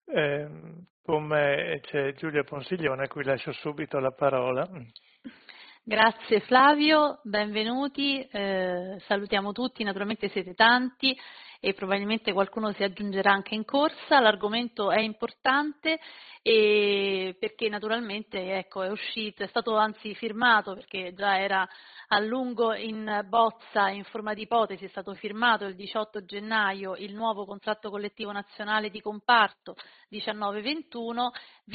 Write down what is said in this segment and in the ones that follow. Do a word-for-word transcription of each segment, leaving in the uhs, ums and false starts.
Eh, con me c'è Giulia Ponsiglione, a cui lascio subito la parola. Grazie Flavio, benvenuti, eh, salutiamo tutti, naturalmente siete tanti e probabilmente qualcuno si aggiungerà anche in corsa. L'argomento è importante e perché naturalmente ecco, è uscito, è stato anzi firmato, perché già era a lungo in bozza in forma di ipotesi, è stato firmato il diciotto gennaio il nuovo contratto collettivo nazionale di comparto diciannove ventuno,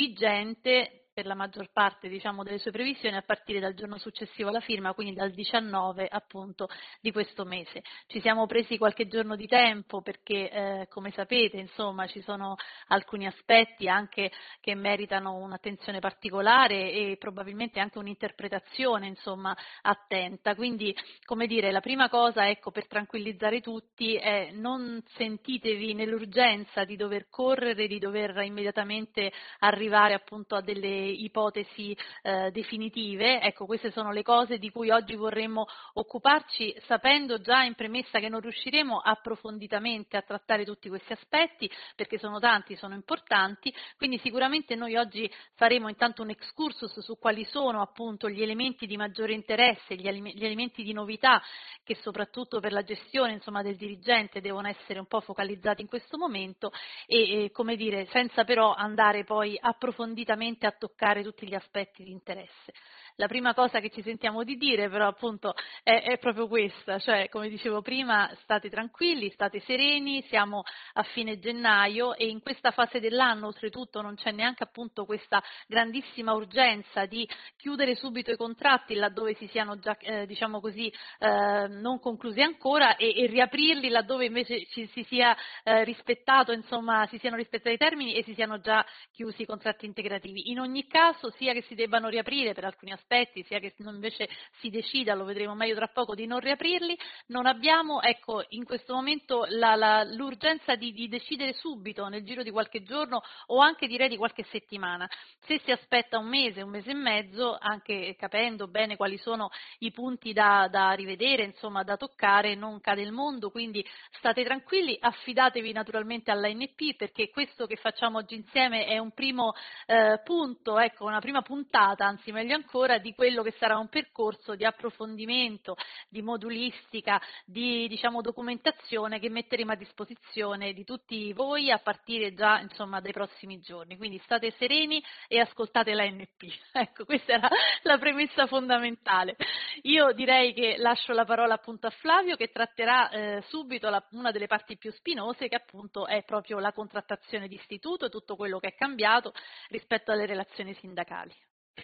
vigente per la maggior parte diciamo, delle sue previsioni a partire dal giorno successivo alla firma, quindi dal diciannove appunto di questo mese. Ci siamo presi qualche giorno di tempo perché eh, come sapete insomma ci sono alcuni aspetti anche che meritano un'attenzione particolare e probabilmente anche un'interpretazione insomma attenta, quindi come dire la prima cosa ecco per tranquillizzare tutti è non sentitevi nell'urgenza di dover correre, di dover immediatamente arrivare appunto a delle ipotesi eh, definitive. Ecco, queste sono le cose di cui oggi vorremmo occuparci, sapendo già in premessa che non riusciremo approfonditamente a trattare tutti questi aspetti, perché sono tanti, sono importanti, quindi sicuramente noi oggi faremo intanto un excursus su quali sono appunto gli elementi di maggiore interesse, gli, gli elementi di novità che soprattutto per la gestione insomma, del dirigente devono essere un po' focalizzati in questo momento e, e come dire, senza però andare poi approfonditamente a toccare tutti gli aspetti di interesse. La prima cosa che ci sentiamo di dire però appunto è, è proprio questa, cioè come dicevo prima state tranquilli, state sereni, siamo a fine gennaio e in questa fase dell'anno oltretutto non c'è neanche appunto questa grandissima urgenza di chiudere subito i contratti laddove si siano già eh, diciamo così eh, non conclusi ancora e, e riaprirli laddove invece ci si sia eh, rispettato insomma si siano rispettati i termini e si siano già chiusi i contratti integrativi. In ogni caso sia che si debbano riaprire per alcuni aspetti sia che invece si decida, lo vedremo meglio tra poco, di non riaprirli, non abbiamo ecco in questo momento la, la, l'urgenza di, di decidere subito nel giro di qualche giorno o anche direi di qualche settimana. Se si aspetta un mese, un mese e mezzo, anche capendo bene quali sono i punti da, da rivedere, insomma da toccare, non cade il mondo, quindi state tranquilli, affidatevi naturalmente all'A N P perché questo che facciamo oggi insieme è un primo eh, punto, ecco una prima puntata, anzi meglio ancora, di quello che sarà un percorso di approfondimento, di modulistica, di diciamo documentazione che metteremo a disposizione di tutti voi a partire già insomma dai prossimi giorni, quindi state sereni e ascoltate l'A N P. Ecco, questa era la premessa fondamentale. Io direi che lascio la parola appunto a Flavio che tratterà eh, subito la, una delle parti più spinose che appunto è proprio la contrattazione di istituto e tutto quello che è cambiato rispetto alle relazioni sindacali.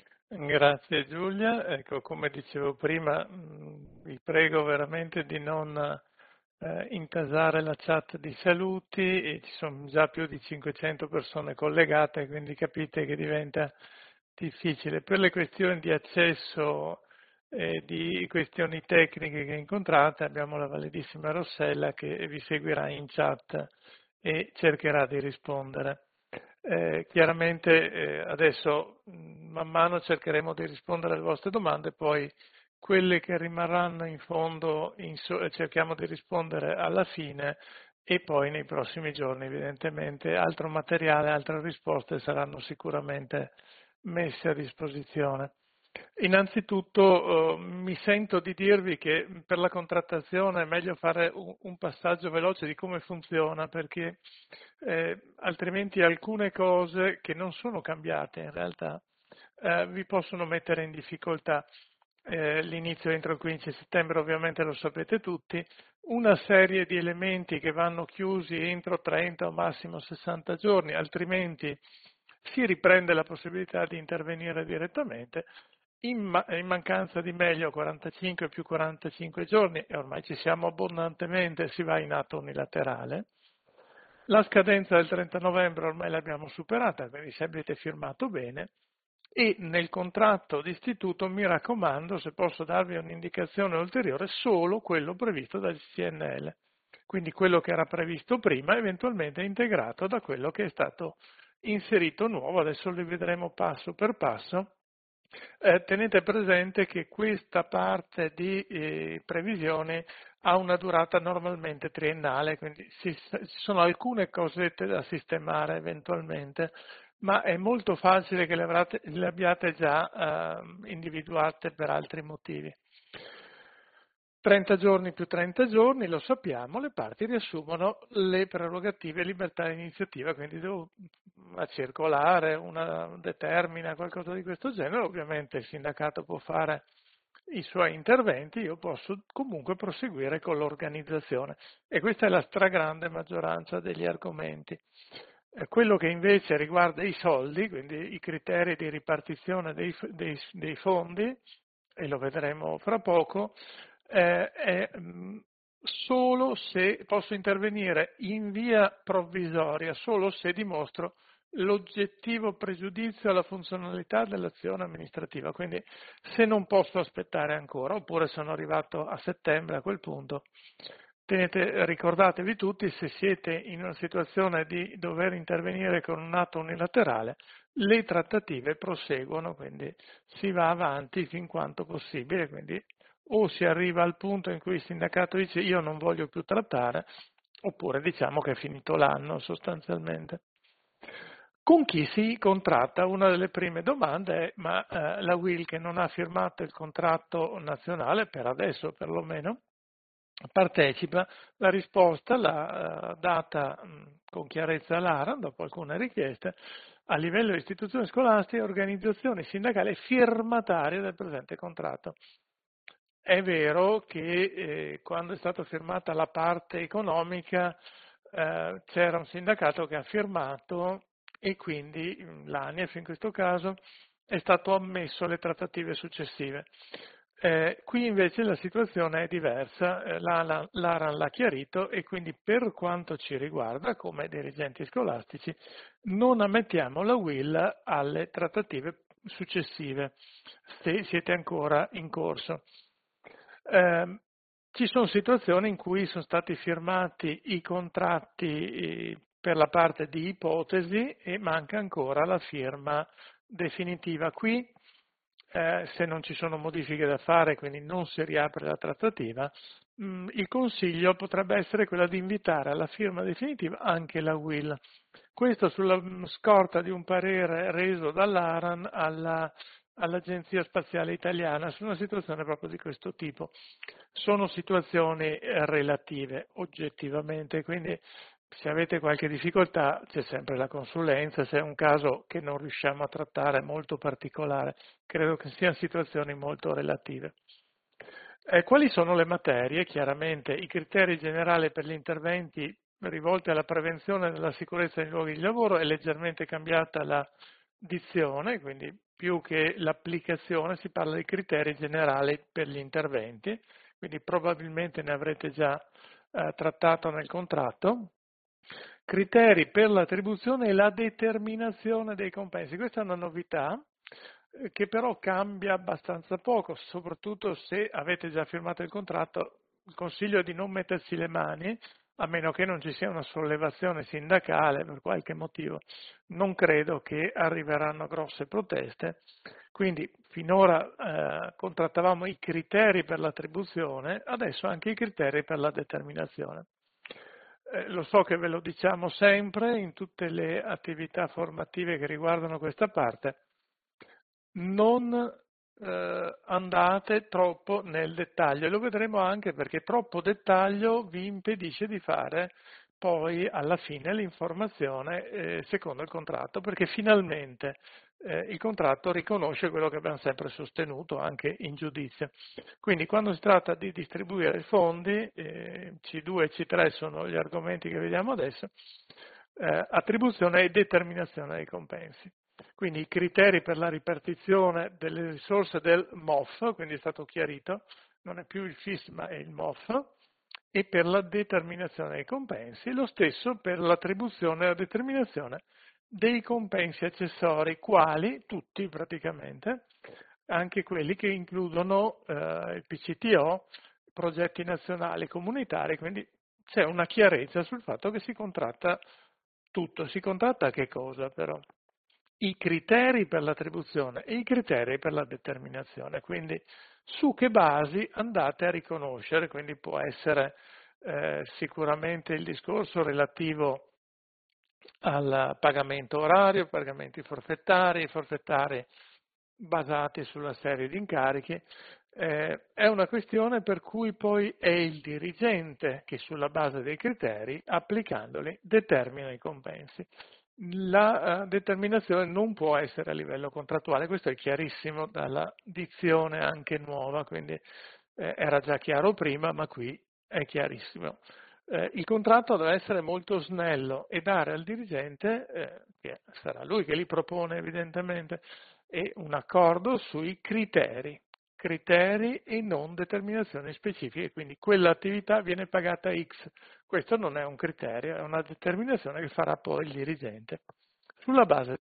Grazie Giulia, ecco come dicevo prima mh, vi prego veramente di non eh, intasare la chat di saluti e ci sono già più di cinquecento persone collegate, quindi capite che diventa difficile. Per le questioni di accesso e di questioni tecniche che incontrate abbiamo la validissima Rossella che vi seguirà in chat e cercherà di rispondere. Eh, chiaramente eh, adesso mh, man mano cercheremo di rispondere alle vostre domande, poi quelle che rimarranno in fondo in so- cerchiamo di rispondere alla fine e poi nei prossimi giorni evidentemente altro materiale, altre risposte saranno sicuramente messe a disposizione. Innanzitutto eh, mi sento di dirvi che per la contrattazione è meglio fare un, un passaggio veloce di come funziona perché eh, altrimenti alcune cose che non sono cambiate in realtà eh, vi possono mettere in difficoltà. Eh, l'inizio entro il quindici settembre ovviamente lo sapete tutti, una serie di elementi che vanno chiusi entro trenta o massimo sessanta giorni, altrimenti si riprende la possibilità di intervenire direttamente. In, ma- in mancanza di meglio quarantacinque più quarantacinque giorni, e ormai ci siamo abbondantemente, si va in atto unilaterale. La scadenza del trenta novembre ormai l'abbiamo superata, quindi se avete firmato bene, e nel contratto d'istituto mi raccomando, se posso darvi un'indicazione ulteriore, solo quello previsto dal C N L. Quindi quello che era previsto prima, eventualmente integrato da quello che è stato inserito nuovo, adesso li vedremo passo per passo, Eh, tenete presente che questa parte di eh, previsioni ha una durata normalmente triennale, quindi si- ci sono alcune cosette da sistemare eventualmente, ma è molto facile che le, avrate- le abbiate già eh, individuate per altri motivi. trenta giorni più trenta giorni, lo sappiamo, le parti riassumono le prerogative e libertà di iniziativa, quindi devo- una circolare, una determina, qualcosa di questo genere, ovviamente il sindacato può fare i suoi interventi, io posso comunque proseguire con l'organizzazione e questa è la stragrande maggioranza degli argomenti. Eh, Quello che invece riguarda i soldi, quindi i criteri di ripartizione dei, f- dei- dei fondi, e lo vedremo fra poco, eh, è mh, solo se posso intervenire in via provvisoria, solo se dimostro l'oggettivo pregiudizio alla funzionalità dell'azione amministrativa. Quindi se non posso aspettare ancora, oppure sono arrivato a settembre a quel punto, tenete, ricordatevi tutti, se siete in una situazione di dover intervenire con un atto unilaterale, le trattative proseguono, quindi si va avanti fin quanto possibile, quindi o si arriva al punto in cui il sindacato dice io non voglio più trattare, oppure diciamo che è finito l'anno sostanzialmente. Con chi si contratta? Una delle prime domande è ma eh, la Will che non ha firmato il contratto nazionale, per adesso perlomeno, partecipa? La risposta l'ha eh, data mh, con chiarezza l'A R A, dopo alcune richieste, a livello di istituzioni scolastiche e organizzazioni sindacali firmatarie del presente contratto. È vero che eh, quando è stata firmata la parte economica eh, c'era un sindacato che ha firmato e quindi l'ANIEF in questo caso è stato ammesso alle trattative successive. Eh, qui invece la situazione è diversa, eh, l'A R A l'ha chiarito e quindi per quanto ci riguarda come dirigenti scolastici non ammettiamo la Will alle trattative successive se siete ancora in corso. Eh, ci sono situazioni in cui sono stati firmati i contratti eh, per la parte di ipotesi e manca ancora la firma definitiva. Qui, eh, se non ci sono modifiche da fare, quindi non si riapre la trattativa, mh, il consiglio potrebbe essere quello di invitare alla firma definitiva anche la Will. Questo sulla scorta di un parere reso dall'A R A N alla all'Agenzia Spaziale Italiana su una situazione proprio di questo tipo. Sono situazioni eh, relative oggettivamente, quindi se avete qualche difficoltà c'è sempre la consulenza, se è un caso che non riusciamo a trattare molto particolare, credo che siano situazioni molto relative. Eh, quali sono le materie? Chiaramente i criteri generali per gli interventi rivolti alla prevenzione della sicurezza nei luoghi di lavoro è leggermente cambiata la dizione, quindi più che l'applicazione si parla di criteri generali per gli interventi, quindi probabilmente ne avrete già eh, trattato nel contratto. Criteri per l'attribuzione e la determinazione dei compensi. Questa è una novità eh, che però cambia abbastanza poco, soprattutto se avete già firmato il contratto, il consiglio è di non mettersi le mani, a meno che non ci sia una sollevazione sindacale per qualche motivo. Non credo che arriveranno grosse proteste, quindi finora eh, contrattavamo i criteri per l'attribuzione, adesso anche i criteri per la determinazione. Eh, lo so che ve lo diciamo sempre in tutte le attività formative che riguardano questa parte, non eh, andate troppo nel dettaglio e lo vedremo anche perché troppo dettaglio vi impedisce di fare poi alla fine l'informazione eh, secondo il contratto, perché finalmente eh, il contratto riconosce quello che abbiamo sempre sostenuto anche in giudizio. Quindi quando si tratta di distribuire i fondi, eh, C due e C tre sono gli argomenti che vediamo adesso, eh, attribuzione e determinazione dei compensi. Quindi i criteri per la ripartizione delle risorse del M O F, quindi è stato chiarito, non è più il F I S ma è il M O F, e per la determinazione dei compensi, lo stesso per l'attribuzione e la determinazione dei compensi accessori, quali tutti praticamente, anche quelli che includono eh, il P C T O, progetti nazionali comunitari, quindi c'è una chiarezza sul fatto che si contratta tutto. Si contratta che cosa però? i criteri per l'attribuzione e i criteri per la determinazione. Quindi su che basi andate a riconoscere, quindi può essere eh, sicuramente il discorso relativo al pagamento orario, pagamenti forfettari, forfettari basati sulla serie di incarichi. Eh, è una questione per cui poi è il dirigente che sulla base dei criteri, applicandoli, determina i compensi. La uh, determinazione non può essere a livello contrattuale, questo è chiarissimo dalla dizione anche nuova, quindi eh, era già chiaro prima, ma qui è chiarissimo. Eh, il contratto deve essere molto snello e dare al dirigente, eh, che sarà lui che li propone evidentemente, e un accordo sui criteri, criteri e non determinazioni specifiche, quindi quell'attività viene pagata X. Questo non è un criterio, è una determinazione che farà poi il dirigente. Sulla base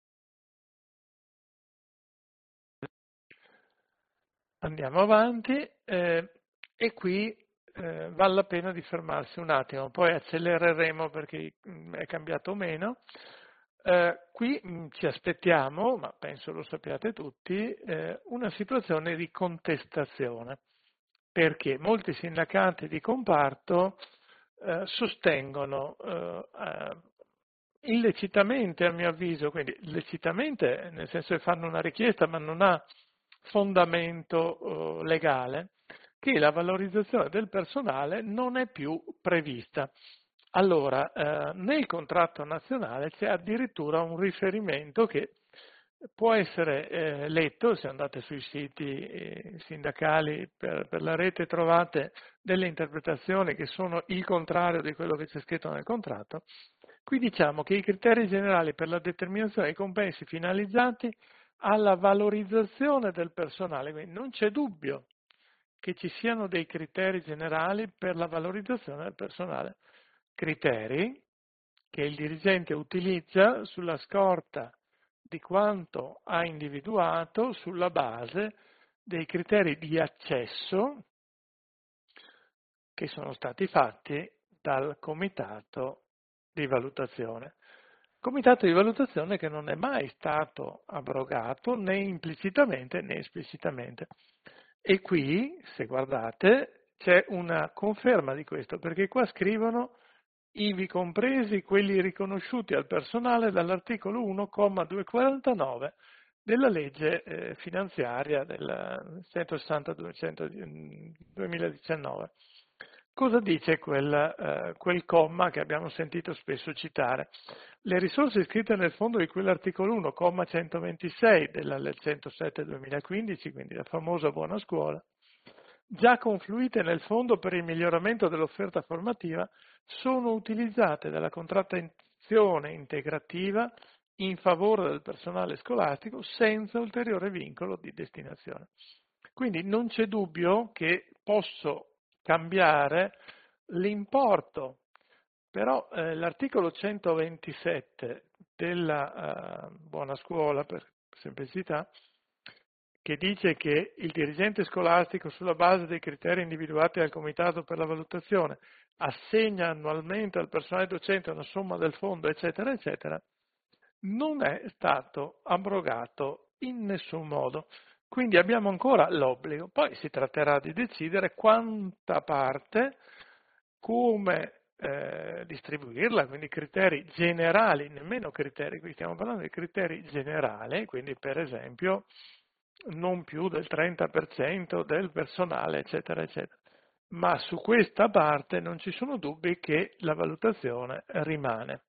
andiamo avanti eh, e qui eh, vale la pena di fermarsi un attimo, poi accelereremo perché mh, è cambiato meno. Eh, qui mh, ci aspettiamo, ma penso lo sappiate tutti, eh, una situazione di contestazione, perché molti sindacati di comparto eh, sostengono eh, eh, illecitamente, a mio avviso, quindi illecitamente nel senso che fanno una richiesta ma non ha fondamento eh, legale, che la valorizzazione del personale non è più prevista. Allora, eh, nel contratto nazionale c'è addirittura un riferimento che può essere eh, letto, se andate sui siti eh, sindacali per, per la rete trovate delle interpretazioni che sono il contrario di quello che c'è scritto nel contratto. Qui diciamo che i criteri generali per la determinazione dei compensi finalizzati alla valorizzazione del personale, quindi non c'è dubbio che ci siano dei criteri generali per la valorizzazione del personale, criteri che il dirigente utilizza sulla scorta di quanto ha individuato sulla base dei criteri di accesso che sono stati fatti dal comitato di valutazione. Comitato di valutazione che non è mai stato abrogato né implicitamente né esplicitamente. E qui, se guardate, c'è una conferma di questo, perché qua scrivono ivi compresi quelli riconosciuti al personale dall'articolo uno, comma duecentoquarantanove della legge eh, finanziaria del centosessantadue duemiladiciannove. Cosa dice quel, eh, quel comma che abbiamo sentito spesso citare? Le risorse iscritte nel fondo di quell'articolo uno, comma centoventisei della legge centosette duemilaquindici, quindi la famosa buona scuola, già confluite nel fondo per il miglioramento dell'offerta formativa, sono utilizzate dalla contrattazione integrativa in favore del personale scolastico senza ulteriore vincolo di destinazione. Quindi non c'è dubbio che posso cambiare l'importo, però eh, l'articolo centoventisette della eh, buona scuola, per semplicità, che dice che il dirigente scolastico, sulla base dei criteri individuati dal Comitato per la valutazione, assegna annualmente al personale docente una somma del fondo, eccetera, eccetera, non è stato abrogato in nessun modo. Quindi abbiamo ancora l'obbligo. Poi si tratterà di decidere quanta parte, come eh, distribuirla, quindi criteri generali, nemmeno criteri, qui stiamo parlando di criteri generali, quindi per esempio non più del trenta per cento del personale, eccetera, eccetera. Ma su questa parte non ci sono dubbi che la valutazione rimane.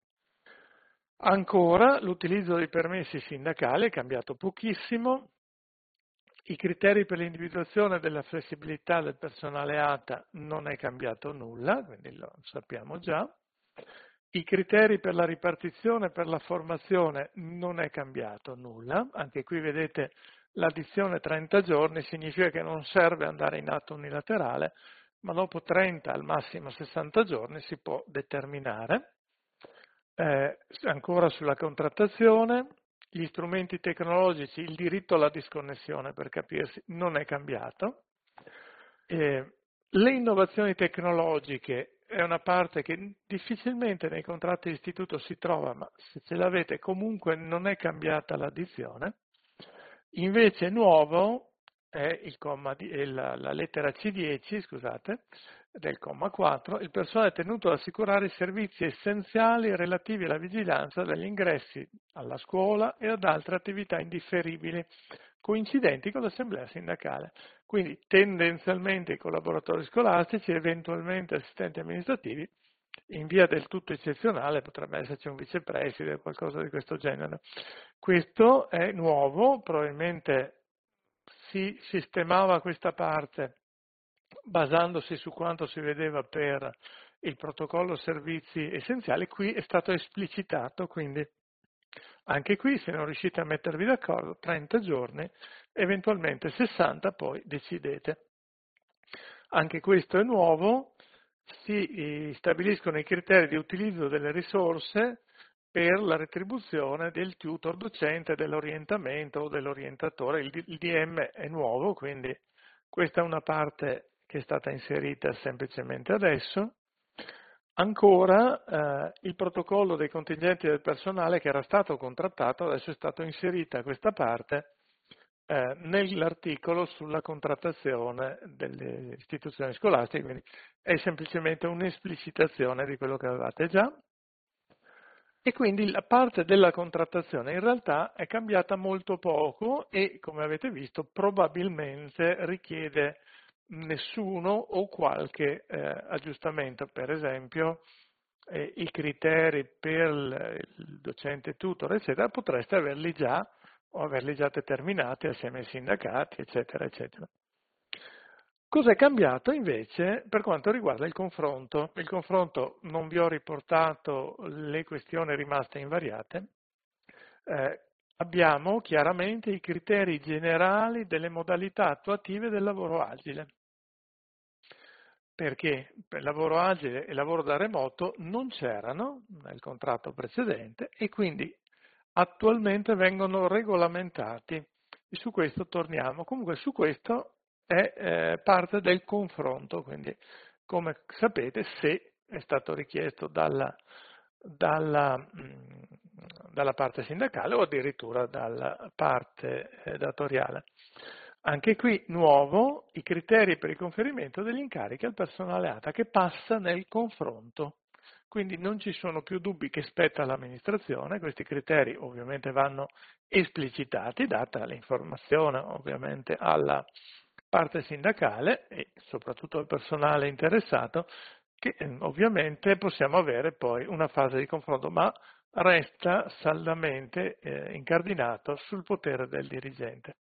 Ancora, l'utilizzo dei permessi sindacali è cambiato pochissimo, i criteri per l'individuazione della flessibilità del personale A T A non è cambiato nulla, quindi lo sappiamo già. I criteri per la ripartizione e per la formazione non è cambiato nulla, anche qui vedete l'addizione trenta giorni significa che non serve andare in atto unilaterale, ma dopo trenta al massimo sessanta giorni si può determinare. Eh, ancora sulla contrattazione, gli strumenti tecnologici, il diritto alla disconnessione per capirsi non è cambiato. Eh, le innovazioni tecnologiche è una parte che difficilmente nei contratti di istituto si trova, ma se ce l'avete comunque non è cambiata l'addizione. Invece nuovo è il comma di, è la, la lettera C dieci, scusate, del comma quattro, il personale è tenuto ad assicurare i servizi essenziali relativi alla vigilanza degli ingressi alla scuola e ad altre attività indifferibili coincidenti con l'assemblea sindacale. Quindi tendenzialmente i collaboratori scolastici, eventualmente assistenti amministrativi, in via del tutto eccezionale potrebbe esserci un vicepreside o qualcosa di questo genere. Questo è nuovo, probabilmente si sistemava questa parte basandosi su quanto si vedeva per il protocollo servizi essenziali, qui è stato esplicitato, quindi anche qui se non riuscite a mettervi d'accordo, trenta giorni, eventualmente sessanta poi decidete. Anche questo è nuovo, si stabiliscono i criteri di utilizzo delle risorse per la retribuzione del tutor docente, dell'orientamento o dell'orientatore. Il D M è nuovo, quindi questa è una parte che è stata inserita semplicemente adesso. Ancora eh, il protocollo dei contingenti del personale che era stato contrattato, adesso è stata inserita questa parte eh, nell'articolo sulla contrattazione delle istituzioni scolastiche, quindi è semplicemente un'esplicitazione di quello che avevate già. E quindi la parte della contrattazione in realtà è cambiata molto poco e, come avete visto, probabilmente richiede nessuno o qualche eh, aggiustamento. Per esempio, eh, i criteri per il docente tutor, eccetera, potreste averli già o averli già determinati assieme ai sindacati, eccetera, eccetera. Cos'è cambiato invece per quanto riguarda il confronto? Il confronto non vi ho riportato le questioni rimaste invariate. Eh, abbiamo chiaramente i criteri generali delle modalità attuative del lavoro agile. Perché per lavoro agile e lavoro da remoto non c'erano nel contratto precedente e quindi attualmente vengono regolamentati. E su questo torniamo. Comunque su questo è eh, parte del confronto, quindi come sapete se è stato richiesto dalla, dalla, mh, dalla parte sindacale o addirittura dalla parte eh, datoriale. Anche qui nuovo i criteri per il conferimento degli incarichi al personale A T A che passa nel confronto. Quindi non ci sono più dubbi che spetta all'amministrazione, questi criteri ovviamente vanno esplicitati, data l'informazione ovviamente alla parte sindacale e soprattutto al personale interessato, che ovviamente possiamo avere poi una fase di confronto, ma resta saldamente eh, incardinato sul potere del dirigente.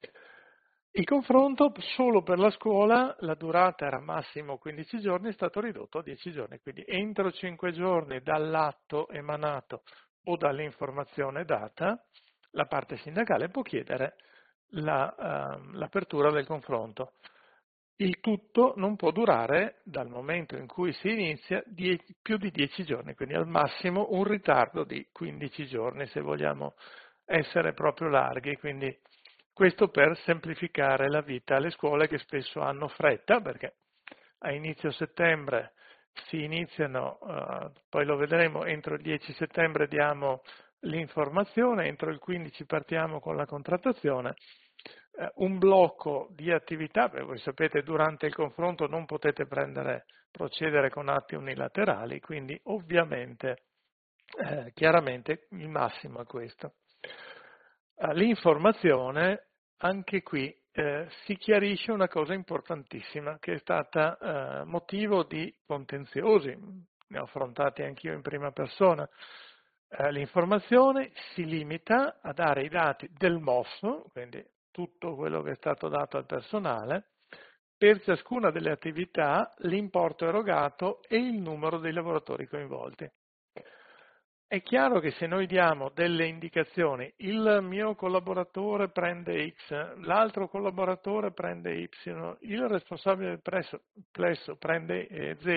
Il confronto solo per la scuola, la durata era massimo quindici giorni, è stato ridotto a dieci giorni, quindi entro cinque giorni dall'atto emanato o dall'informazione data, la parte sindacale può chiedere la, uh, l'apertura del confronto. Il tutto non può durare, dal momento in cui si inizia, dieci, più di dieci giorni, quindi al massimo un ritardo di quindici giorni, se vogliamo essere proprio larghi. Quindi questo per semplificare la vita alle scuole che spesso hanno fretta, perché a inizio settembre si iniziano, uh, poi lo vedremo, entro il dieci settembre diamo l'informazione, entro il quindici partiamo con la contrattazione, uh, un blocco di attività, perché voi sapete durante il confronto non potete prendere, procedere con atti unilaterali, quindi ovviamente, eh, chiaramente il massimo è questo. Uh, l'informazione, anche qui eh, si chiarisce una cosa importantissima che è stata eh, motivo di contenziosi, ne ho affrontati anch'io in prima persona. Eh, l'informazione si limita a dare i dati del M O F, quindi tutto quello che è stato dato al personale, per ciascuna delle attività, l'importo erogato e il numero dei lavoratori coinvolti. È chiaro che se noi diamo delle indicazioni, il mio collaboratore prende X, l'altro collaboratore prende Y, il responsabile del plesso, plesso prende eh, Z,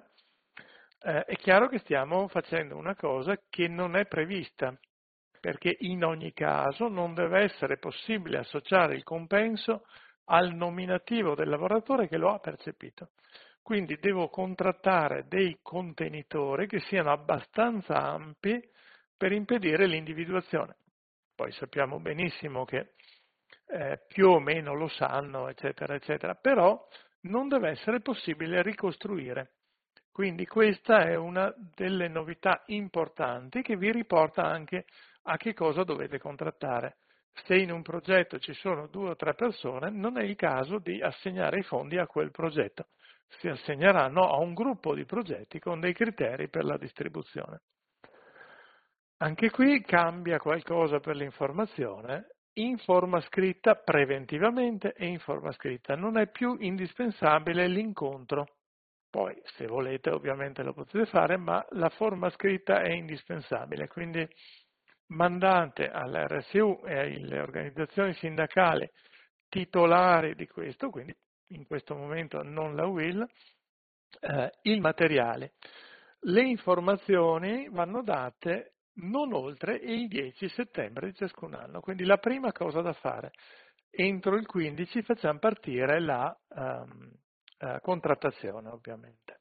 eh, è chiaro che stiamo facendo una cosa che non è prevista, perché in ogni caso non deve essere possibile associare il compenso al nominativo del lavoratore che lo ha percepito. Quindi devo contrattare dei contenitori che siano abbastanza ampi per impedire l'individuazione. Poi sappiamo benissimo che eh, più o meno lo sanno, eccetera, eccetera, però non deve essere possibile ricostruire. Quindi questa è una delle novità importanti che vi riporta anche a che cosa dovete contrattare. Se in un progetto ci sono due o tre persone, non è il caso di assegnare i fondi a quel progetto. Si assegneranno a un gruppo di progetti con dei criteri per la distribuzione. Anche qui cambia qualcosa per l'informazione, in forma scritta preventivamente e in forma scritta. Non è più indispensabile l'incontro. Poi, se volete, ovviamente lo potete fare, ma la forma scritta è indispensabile. Quindi mandate all'R S U e alle organizzazioni sindacali titolari di questo, quindi in questo momento non la U I L, eh, il materiale. Le informazioni vanno date non oltre il dieci settembre di ciascun anno. Quindi la prima cosa da fare, entro il quindici facciamo partire la um, uh, contrattazione, ovviamente.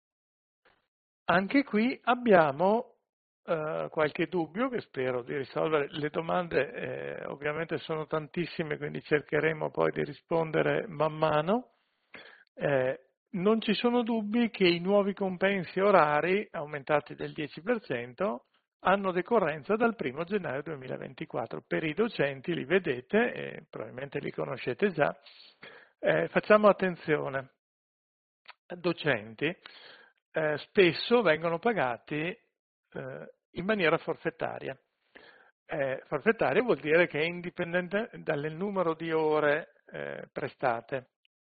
Anche qui abbiamo uh, qualche dubbio che spero di risolvere. Le domande eh, ovviamente sono tantissime, quindi cercheremo poi di rispondere man mano. Eh, non ci sono dubbi che i nuovi compensi orari, aumentati del dieci per cento, hanno decorrenza dal primo gennaio duemilaventiquattro. Per i docenti, li vedete, e probabilmente li conoscete già, eh, facciamo attenzione. Docenti eh, spesso vengono pagati eh, in maniera forfettaria. Eh, forfettaria vuol dire che è indipendente dal numero di ore eh, prestate.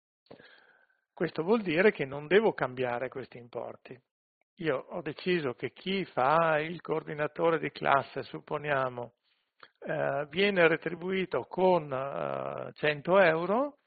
Questo vuol dire che non devo cambiare questi importi. Io ho deciso che chi fa il coordinatore di classe, supponiamo, eh, viene retribuito con eh, cento euro,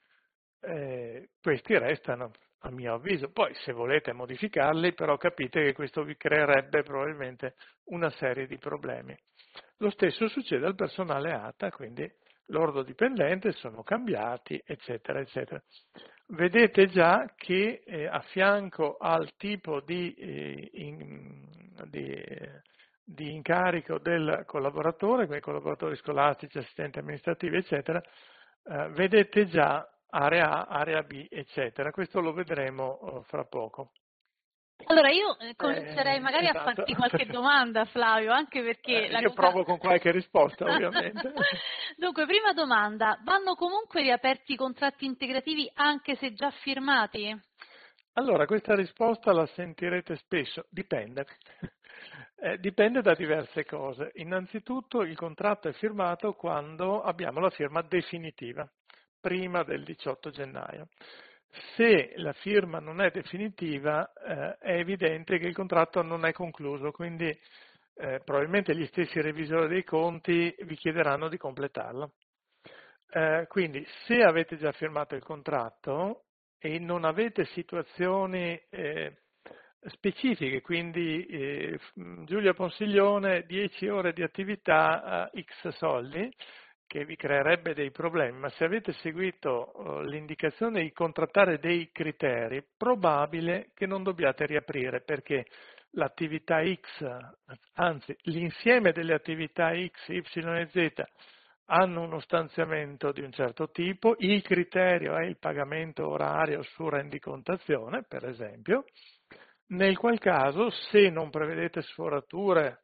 eh, questi restano, a mio avviso. Poi se volete modificarli, però capite che questo vi creerebbe probabilmente una serie di problemi. Lo stesso succede al personale A T A, quindi l'ordo dipendente sono cambiati, eccetera, eccetera. Vedete già che eh, a fianco al tipo di, eh, in, di, di incarico del collaboratore, quindi collaboratori scolastici, assistenti amministrativi, eccetera, eh, vedete già area A, area B, eccetera. Questo lo vedremo oh, fra poco. Allora io comincerei Eh, magari esatto. a farti qualche domanda, Flavio, anche perché... Eh, la io cosa... provo con qualche risposta, ovviamente. Dunque, prima domanda, vanno comunque riaperti i contratti integrativi anche se già firmati? Allora, questa risposta la sentirete spesso, dipende. Eh, dipende da diverse cose. Innanzitutto il contratto è firmato quando abbiamo la firma definitiva, prima del diciotto gennaio. Se la firma non è definitiva, eh, è evidente che il contratto non è concluso, quindi eh, probabilmente gli stessi revisori dei conti vi chiederanno di completarlo. Eh, quindi se avete già firmato il contratto e non avete situazioni eh, specifiche, quindi eh, Giulia Ponsiglione dieci ore di attività a X soldi, che vi creerebbe dei problemi, ma se avete seguito uh, l'indicazione di contrattare dei criteri, probabile che non dobbiate riaprire, perché l'attività X, anzi l'insieme delle attività X, Y e Z hanno uno stanziamento di un certo tipo, il criterio è il pagamento orario su rendicontazione, per esempio, nel qual caso se non prevedete sforature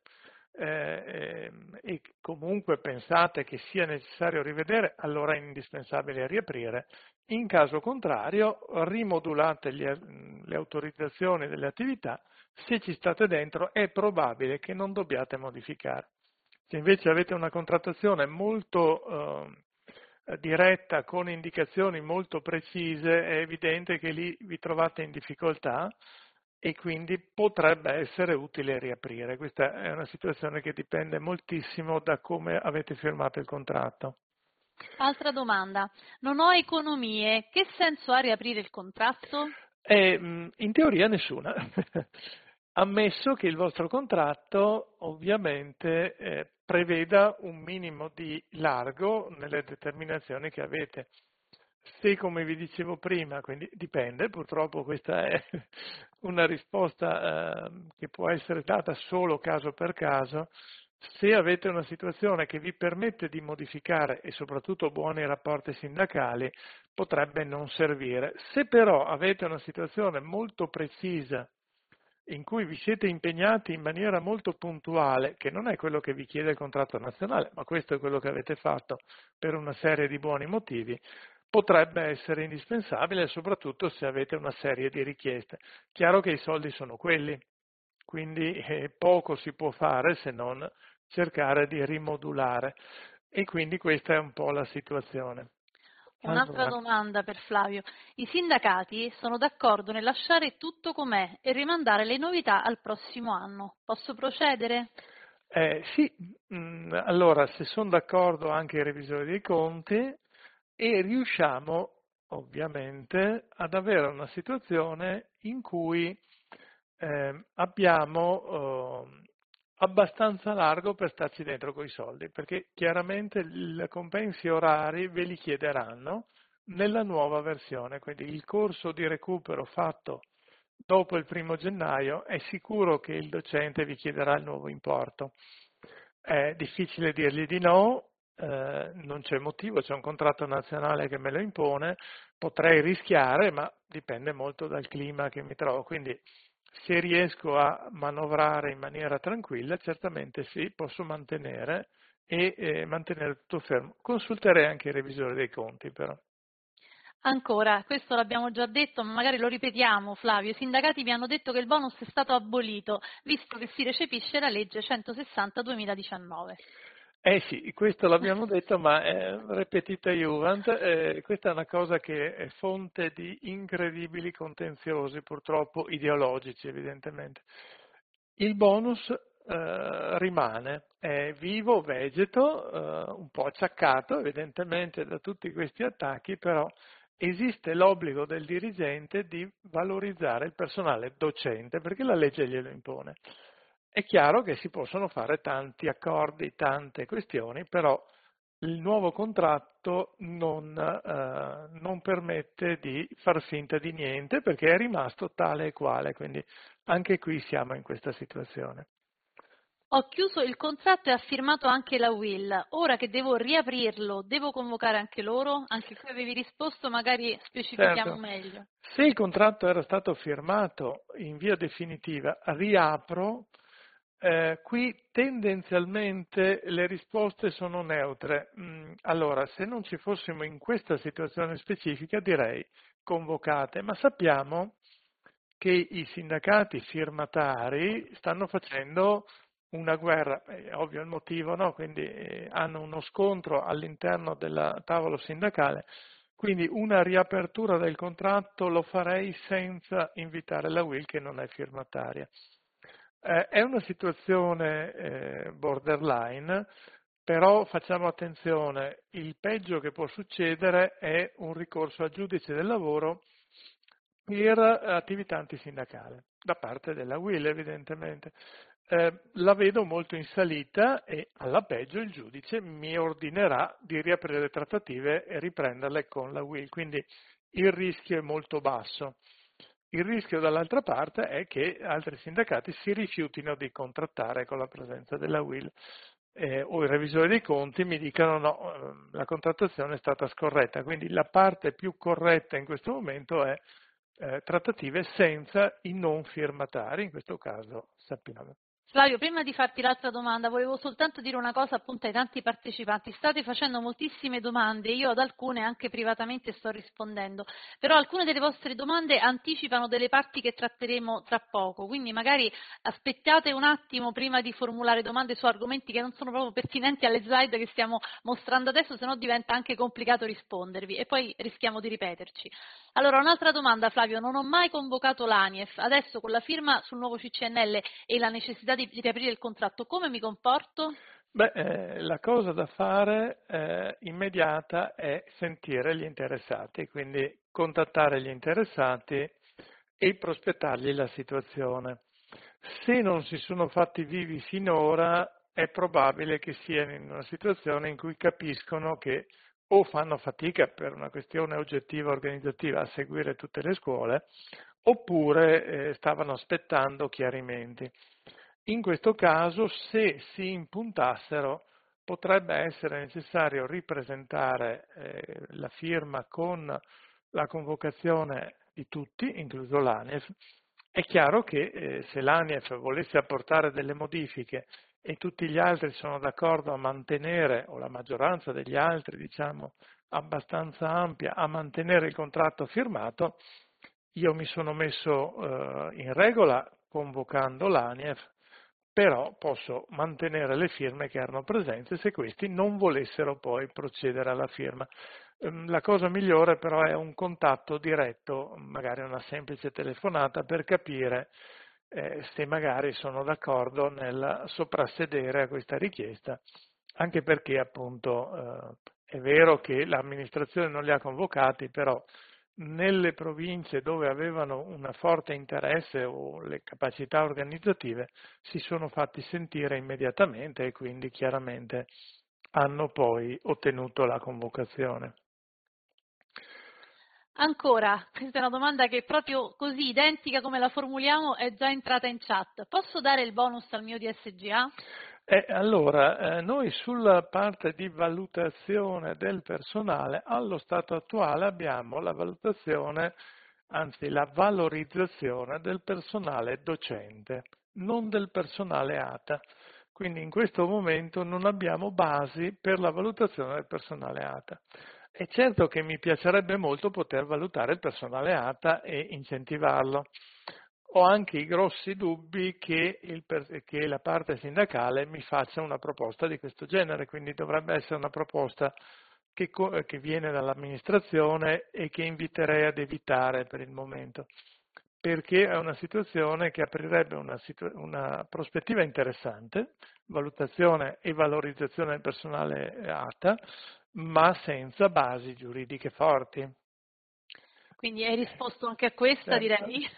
eh, e comunque pensate che sia necessario rivedere, allora è indispensabile riaprire. In caso contrario, rimodulate gli, le autorizzazioni delle attività, se ci state dentro è probabile che non dobbiate modificare. Se invece avete una contrattazione molto eh, diretta, con indicazioni molto precise, è evidente che lì vi trovate in difficoltà e quindi potrebbe essere utile riaprire. Questa è una situazione che dipende moltissimo da come avete firmato il contratto. Altra domanda, non ho economie, che senso ha riaprire il contratto? Eh, in teoria nessuna, ammesso che il vostro contratto ovviamente eh, preveda un minimo di largo nelle determinazioni che avete. Se, come vi dicevo prima, quindi dipende, purtroppo questa è una risposta eh, che può essere data solo caso per caso, se avete una situazione che vi permette di modificare e soprattutto buoni rapporti sindacali, potrebbe non servire. Se però avete una situazione molto precisa in cui vi siete impegnati in maniera molto puntuale, che non è quello che vi chiede il contratto nazionale, ma questo è quello che avete fatto per una serie di buoni motivi, potrebbe essere indispensabile, soprattutto se avete una serie di richieste. Chiaro che i soldi sono quelli, quindi eh, poco si può fare se non cercare di rimodulare, e quindi questa è un po' la situazione. Un'altra Allora, domanda per Flavio. I sindacati sono d'accordo nel lasciare tutto com'è e rimandare le novità al prossimo anno. Posso procedere? Eh, sì, mh, allora se sono d'accordo anche i revisori dei conti e riusciamo ovviamente ad avere una situazione in cui eh, abbiamo eh, abbastanza largo per starci dentro coi soldi, perché chiaramente i compensi orari ve li chiederanno nella nuova versione, quindi il corso di recupero fatto dopo il primo gennaio è sicuro che il docente vi chiederà il nuovo importo. È difficile dirgli di no, eh, non c'è motivo, c'è un contratto nazionale che me lo impone, potrei rischiare, ma dipende molto dal clima che mi trovo. Quindi se riesco a manovrare in maniera tranquilla, certamente sì, posso mantenere e eh, mantenere tutto fermo. Consulterei anche i revisori dei conti però. Ancora, questo l'abbiamo già detto, ma magari lo ripetiamo, Flavio. I sindacati vi hanno detto che il bonus è stato abolito, visto che si recepisce la legge centosessanta duemiladiciannove. Eh sì, questo l'abbiamo detto, ma è repetita iuvant, eh, questa è una cosa che è fonte di incredibili contenziosi, purtroppo ideologici evidentemente. Il bonus eh, rimane, è vivo, vegeto, eh, un po' acciaccato evidentemente da tutti questi attacchi, però esiste l'obbligo del dirigente di valorizzare il personale docente, perché la legge glielo impone. È chiaro che si possono fare tanti accordi, tante questioni, però il nuovo contratto non, eh, non permette di far finta di niente perché è rimasto tale e quale, quindi anche qui siamo in questa situazione. Ho chiuso il contratto e ha firmato anche la Will. Ora che devo riaprirlo, devo convocare anche loro? Anche qui avevi risposto, magari specifichiamo Certo, meglio. se il contratto era stato firmato in via definitiva, riapro, eh, qui tendenzialmente le risposte sono neutre. Mm, allora, se non ci fossimo in questa situazione specifica, direi convocate, ma sappiamo che i sindacati firmatari stanno facendo una guerra, è ovvio il motivo, no? Quindi eh, hanno uno scontro all'interno del tavolo sindacale, quindi una riapertura del contratto lo farei senza invitare la Will che non è firmataria. Eh, è una situazione eh, borderline, però facciamo attenzione, il peggio che può succedere è un ricorso al giudice del lavoro per attività antisindacale, da parte della Will evidentemente. Eh, la vedo molto in salita e alla peggio il giudice mi ordinerà di riaprire le trattative e riprenderle con la Will, quindi il rischio è molto basso. Il rischio dall'altra parte è che altri sindacati si rifiutino di contrattare con la presenza della Will eh, o i revisori dei conti mi dicano no, eh, la contrattazione è stata scorretta, quindi la parte più corretta in questo momento è eh, trattative senza i non firmatari, in questo caso sappiamo. Flavio, prima di farti l'altra domanda, volevo soltanto dire una cosa appunto ai tanti partecipanti. State facendo moltissime domande, io ad alcune anche privatamente sto rispondendo, però alcune delle vostre domande anticipano delle parti che tratteremo tra poco, quindi magari aspettate un attimo prima di formulare domande su argomenti che non sono proprio pertinenti alle slide che stiamo mostrando adesso, se no diventa anche complicato rispondervi e poi rischiamo di ripeterci. Allora, un'altra domanda Flavio, non ho mai convocato l'A N I E F, adesso con la firma sul nuovo C C N L e la necessità di riaprire il contratto, come mi comporto? Beh, eh, la cosa da fare eh, immediata è sentire gli interessati, quindi contattare gli interessati e prospettargli la situazione. Se non si sono fatti vivi finora, è probabile che siano in una situazione in cui capiscono che o fanno fatica per una questione oggettiva organizzativa a seguire tutte le scuole, oppure eh, stavano aspettando chiarimenti. In questo caso, se si impuntassero, potrebbe essere necessario ripresentare eh, la firma con la convocazione di tutti, incluso l'A N I E F. È chiaro che eh, se l'A N I E F volesse apportare delle modifiche e tutti gli altri sono d'accordo a mantenere, o la maggioranza degli altri, diciamo, abbastanza ampia, a mantenere il contratto firmato, io mi sono messo eh, in regola convocando l'A N I E F, però posso mantenere le firme che erano presenti se questi non volessero poi procedere alla firma. La cosa migliore però è un contatto diretto, magari una semplice telefonata, per capire eh, se magari sono d'accordo nel soprassedere a questa richiesta, anche perché appunto eh, è vero che l'amministrazione non li ha convocati, però nelle province dove avevano un forte interesse o le capacità organizzative si sono fatti sentire immediatamente e quindi chiaramente hanno poi ottenuto la convocazione. Ancora, questa è una domanda che proprio così, identica come la formuliamo, è già entrata in chat. Posso dare il bonus al mio D S G A? Eh, allora, eh, noi sulla parte di valutazione del personale, allo stato attuale abbiamo la valutazione, anzi la valorizzazione del personale docente, non del personale A T A. Quindi in questo momento non abbiamo basi per la valutazione del personale A T A. È certo che mi piacerebbe molto poter valutare il personale A T A e incentivarlo. Ho anche i grossi dubbi che, il, che la parte sindacale mi faccia una proposta di questo genere, quindi dovrebbe essere una proposta che, che viene dall'amministrazione e che inviterei ad evitare per il momento, perché è una situazione che aprirebbe una, situ- una prospettiva interessante, valutazione e valorizzazione del personale A T A, ma senza basi giuridiche forti. Quindi hai risposto anche a questa, Certo. direi.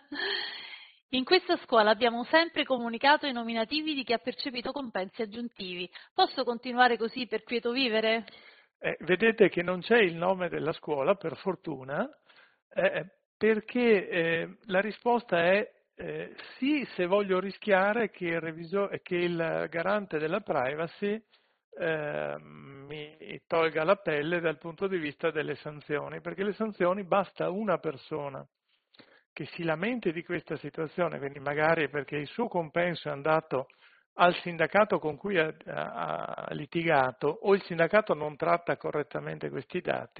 In questa scuola abbiamo sempre comunicato i nominativi di chi ha percepito compensi aggiuntivi. Posso continuare così per quieto vivere? Eh, vedete che non c'è il nome della scuola, per fortuna, eh, perché eh, la risposta è eh, sì, se voglio rischiare che il, revisore, che il garante della privacy eh, mi tolga la pelle dal punto di vista delle sanzioni, perché le sanzioni basta una persona che si lamenti di questa situazione, quindi magari perché il suo compenso è andato al sindacato con cui ha, ha litigato o il sindacato non tratta correttamente questi dati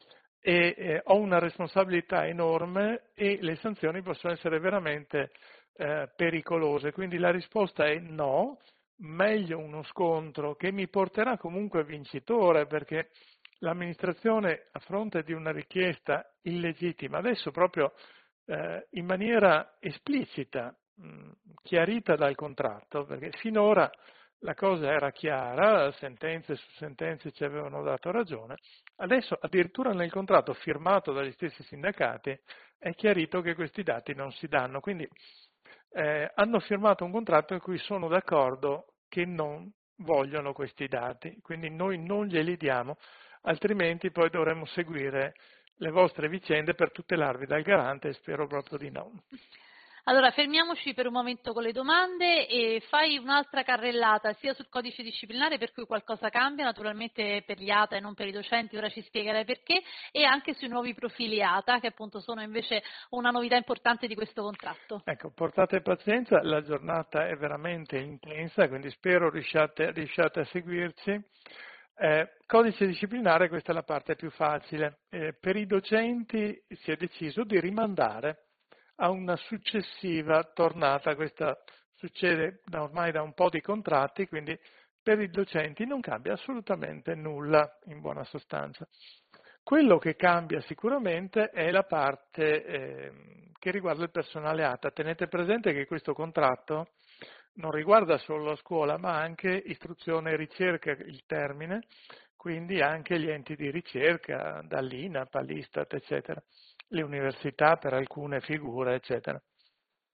e eh, ho una responsabilità enorme e le sanzioni possono essere veramente eh, pericolose. Quindi la risposta è no, meglio uno scontro che mi porterà comunque vincitore perché l'amministrazione a fronte di una richiesta illegittima, adesso proprio eh, in maniera esplicita, mh, chiarita dal contratto, perché finora la cosa era chiara, sentenze su sentenze ci avevano dato ragione, adesso addirittura nel contratto firmato dagli stessi sindacati è chiarito che questi dati non si danno, quindi eh, hanno firmato un contratto in cui sono d'accordo che non vogliono questi dati, quindi noi non glieli diamo, altrimenti poi dovremo seguire le vostre vicende per tutelarvi dal garante e spero proprio di no. Allora, fermiamoci per un momento con le domande e fai un'altra carrellata sia sul codice disciplinare per cui qualcosa cambia, naturalmente per gli A T A e non per i docenti, ora ci spiegherai perché, e anche sui nuovi profili A T A che appunto sono invece una novità importante di questo contratto. Ecco, portate pazienza, la giornata è veramente intensa, quindi spero riusciate, riusciate a seguirci. Eh, codice disciplinare, questa è la parte più facile. Eh, per i docenti si è deciso di rimandare a una successiva tornata, questa succede da ormai da un po' di contratti, quindi per i docenti non cambia assolutamente nulla in buona sostanza. Quello che cambia sicuramente è la parte eh, che riguarda il personale A T A. Tenete presente che questo contratto non riguarda solo la scuola, ma anche istruzione e ricerca, il termine, quindi anche gli enti di ricerca, dall'I N A P all'Istat, eccetera, le università per alcune figure, eccetera.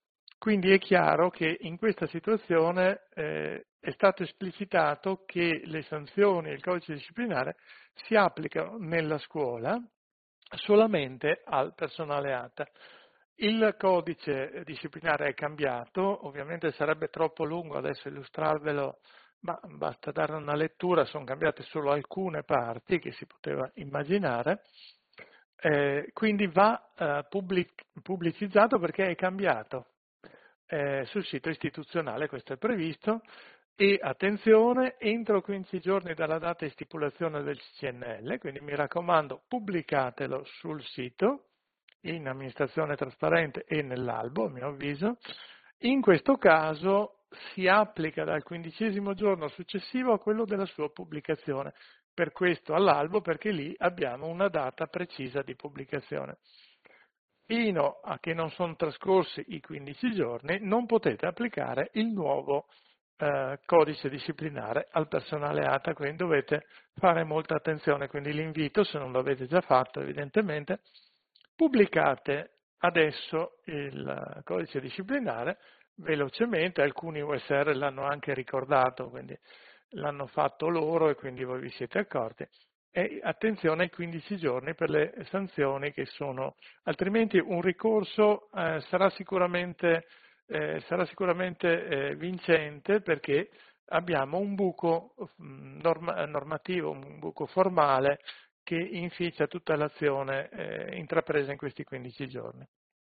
Quindi è chiaro che in questa situazione eh, è stato esplicitato che le sanzioni e il codice disciplinare si applicano nella scuola solamente al personale A T A. Il codice disciplinare è cambiato, ovviamente sarebbe troppo lungo adesso illustrarvelo, ma basta dare una lettura, sono cambiate solo alcune parti che si poteva immaginare. Eh, quindi va eh, pubblic- pubblicizzato perché è cambiato eh, sul sito istituzionale, questo è previsto, e attenzione, entro quindici giorni dalla data di stipulazione del C C N L, quindi mi raccomando pubblicatelo sul sito, in amministrazione trasparente e nell'albo, a mio avviso. In questo caso si applica dal quindicesimo giorno successivo a quello della sua pubblicazione, per questo all'albo, perché lì abbiamo una data precisa di pubblicazione. Fino a che non sono trascorsi i quindici giorni non potete applicare il nuovo eh, codice disciplinare al personale A T A, quindi dovete fare molta attenzione, quindi l'invito, se non l'avete già fatto evidentemente, pubblicate adesso il codice disciplinare velocemente, alcuni U S R l'hanno anche ricordato, quindi l'hanno fatto loro e quindi voi vi siete accorti. E attenzione ai quindici giorni per le sanzioni che sono, altrimenti un ricorso eh, sarà sicuramente, eh, sarà sicuramente eh, vincente perché abbiamo un buco mh, norma- normativo, un buco formale che inficia tutta l'azione eh, intrapresa in questi quindici giorni.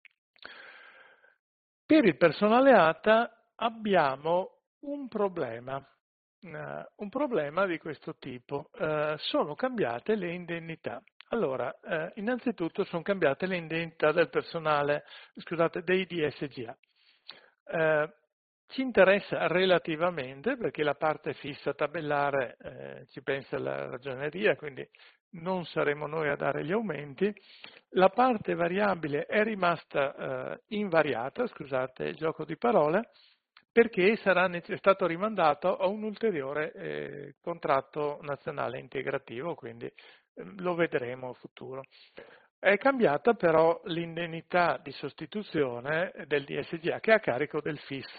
Per il personale A T A abbiamo un problema, eh, un problema di questo tipo. Eh, sono cambiate le indennità. Allora, eh, innanzitutto sono cambiate le indennità del personale, scusate, dei D S G A. Eh, ci interessa relativamente perché la parte fissa tabellare eh, ci pensa la ragioneria, quindi non saremo noi a dare gli aumenti. La parte variabile è rimasta eh, invariata, scusate il gioco di parole, perché sarà, è stato rimandato a un ulteriore eh, contratto nazionale integrativo, quindi eh, lo vedremo in futuro. È cambiata però l'indennità di sostituzione del D S G A che è a carico del F I S.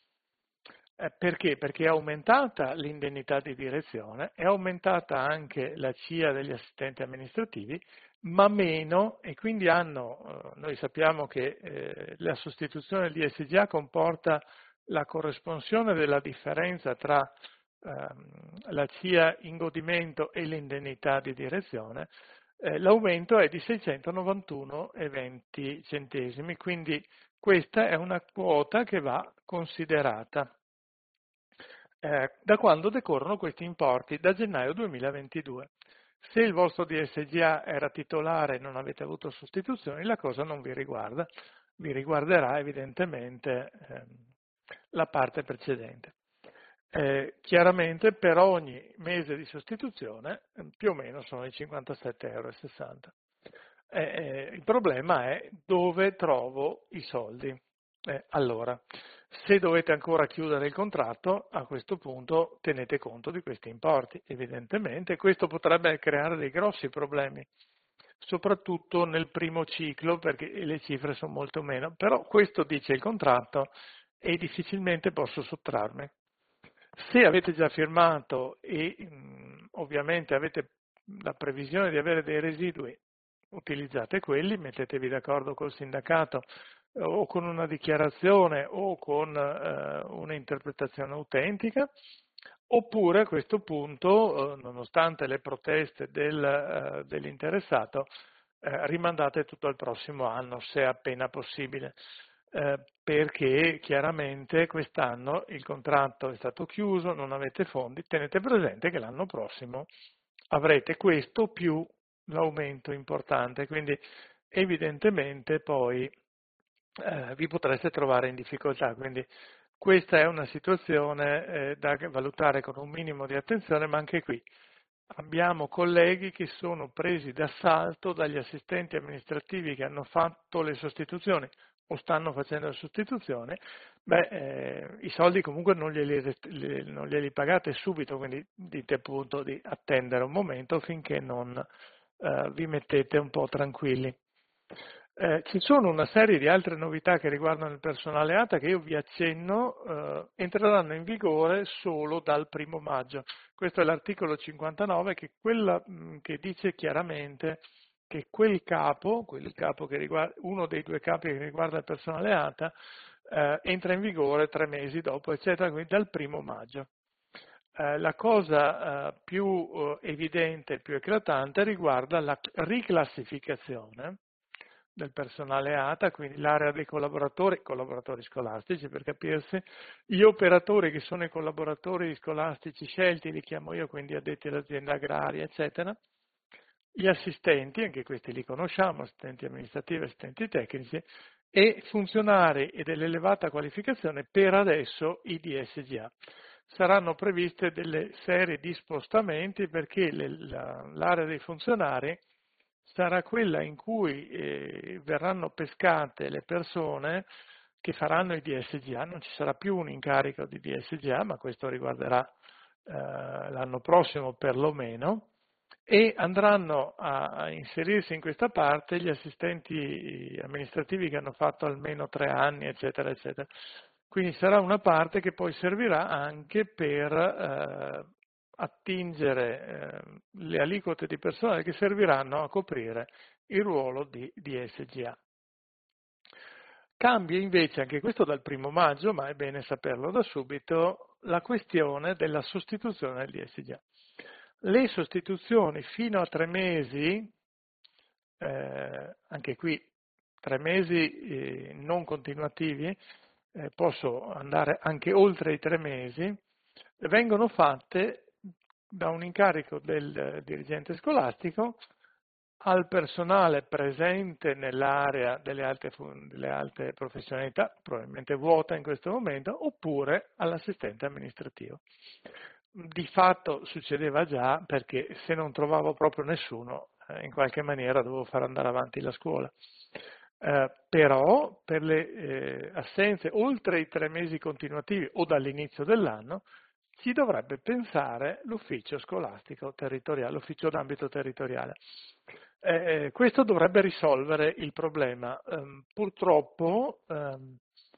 Eh, perché? Perché è aumentata l'indennità di direzione, è aumentata anche la C I A degli assistenti amministrativi, ma meno, e quindi hanno, eh, noi sappiamo che eh, la sostituzione del D S G A comporta la corresponsione della differenza tra ehm, la C I A in godimento e l'indennità di direzione, eh, l'aumento è di seicentonovantuno virgola venti centesimi, quindi questa è una quota che va considerata. Eh, da quando decorrono questi importi? Da gennaio duemilaventidue. Se il vostro D S G A era titolare e non avete avuto sostituzioni, la cosa non vi riguarda, vi riguarderà evidentemente ehm, la parte precedente. Eh, chiaramente per ogni mese di sostituzione eh, più o meno sono i cinquantasette virgola sessanta euro. Eh, eh, il problema è dove trovo i soldi. Eh, allora, se dovete ancora chiudere il contratto, a questo punto tenete conto di questi importi, evidentemente. Questo potrebbe creare dei grossi problemi, soprattutto nel primo ciclo, perché le cifre sono molto meno. Però questo dice il contratto e difficilmente posso sottrarmi. Se avete già firmato e mh, ovviamente avete la previsione di avere dei residui, utilizzate quelli, mettetevi d'accordo col sindacato eh, o con una dichiarazione o con eh, un'interpretazione autentica, oppure a questo punto, eh, nonostante le proteste del, eh, dell'interessato, eh, rimandate tutto al prossimo anno, se appena possibile. Eh, perché chiaramente quest'anno il contratto è stato chiuso, non avete fondi, tenete presente che l'anno prossimo avrete questo più l'aumento importante, quindi evidentemente poi eh, vi potreste trovare in difficoltà, quindi questa è una situazione eh, da valutare con un minimo di attenzione, ma anche qui abbiamo colleghi che sono presi d'assalto dagli assistenti amministrativi che hanno fatto le sostituzioni o stanno facendo le sostituzioni, beh, eh, i soldi comunque non glieli, non glieli pagate subito, quindi dite appunto di attendere un momento finché non eh, vi mettete un po' tranquilli. Eh, ci sono una serie di altre novità che riguardano il personale A T A che io vi accenno, eh, entreranno in vigore solo dal primo maggio. Questo è l'articolo cinquantanove che, quella, mh, che dice chiaramente che quel capo, quel capo che riguarda, uno dei due capi che riguarda il personale A T A, eh, entra in vigore tre mesi dopo, eccetera, quindi dal primo maggio. Eh, la cosa eh, più eh, evidente, più eclatante riguarda la riclassificazione del personale A T A, quindi l'area dei collaboratori, collaboratori scolastici per capirsi, gli operatori che sono i collaboratori scolastici scelti, li chiamo io, quindi addetti all'azienda agraria, eccetera, gli assistenti, anche questi li conosciamo, assistenti amministrativi, assistenti tecnici, e funzionari e dell'elevata qualificazione, per adesso i D S G A. Saranno previste delle serie di spostamenti perché l'area dei funzionari sarà quella in cui eh, verranno pescate le persone che faranno i D S G A, non ci sarà più un incarico di D S G A, ma questo riguarderà eh, l'anno prossimo perlomeno, e andranno a inserirsi in questa parte gli assistenti amministrativi che hanno fatto almeno tre anni, eccetera, eccetera. Quindi sarà una parte che poi servirà anche per eh, attingere eh, le aliquote di personale che serviranno a coprire il ruolo di D S G A. Cambia invece, anche questo dal primo maggio, ma è bene saperlo da subito, la questione della sostituzione del D S G A. Le sostituzioni fino a tre mesi, eh, anche qui tre mesi eh, non continuativi, eh, posso andare anche oltre i tre mesi, vengono fatte da un incarico del dirigente scolastico al personale presente nell'area delle alte, delle alte professionalità, probabilmente vuota in questo momento, oppure all'assistente amministrativo. Di fatto succedeva già perché se non trovavo proprio nessuno, eh, in qualche maniera dovevo far andare avanti la scuola. Eh, però per le eh, assenze oltre i tre mesi continuativi o dall'inizio dell'anno si dovrebbe pensare l'ufficio scolastico territoriale, l'ufficio d'ambito territoriale. Eh, questo dovrebbe risolvere il problema. Eh, purtroppo ehm,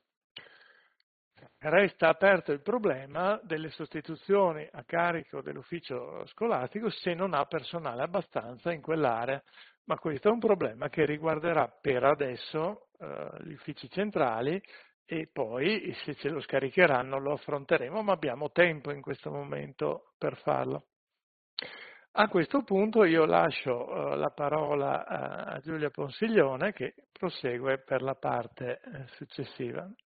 resta aperto il problema delle sostituzioni a carico dell'ufficio scolastico se non ha personale abbastanza in quell'area, ma questo è un problema che riguarderà per adesso eh, gli uffici centrali e poi se ce lo scaricheranno lo affronteremo, ma abbiamo tempo in questo momento per farlo. A questo punto io lascio uh, la parola a Giulia Ponsiglione che prosegue per la parte eh, successiva.